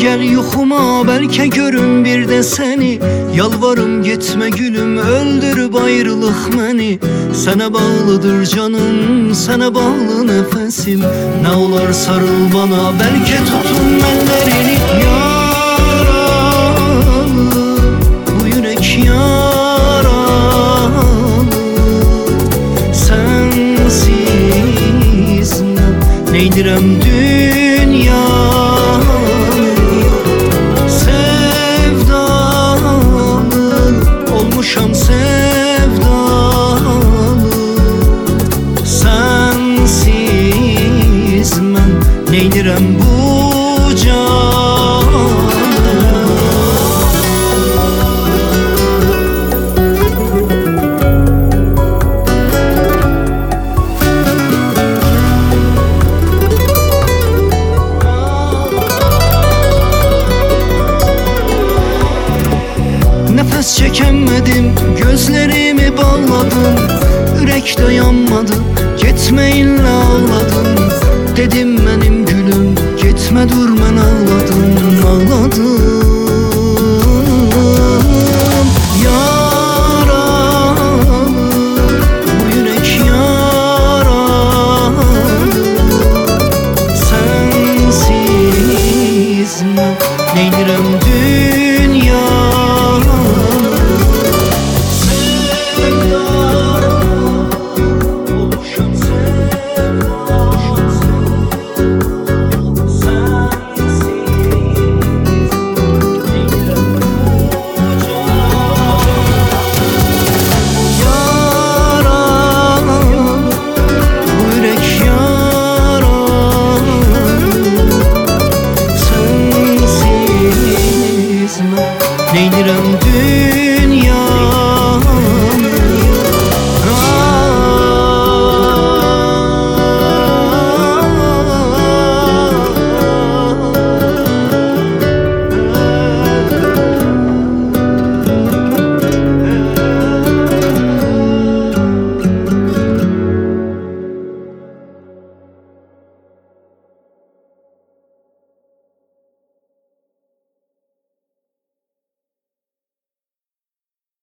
Gel yuxuma, belki görüm bir de seni. Yalvarım gitme gülüm, öldürüp ayrılıq məni. Sana bağlıdır canım, sana bağlı nefesim. Ne olar sarıl bana, belki tutun ellerini. Yaralı, bu yürek yaralı. Sensiz mən neydirəm dünya. Olmuşam sevdalı, sensiz mən neydirəm bu canı. Nefes çekemedim, gözlerimi bağladım. Ürek dayanmadı, gitmeyinle ağladım. Dedim benim gülüm, gitme dur, ben ağladım, ağladım.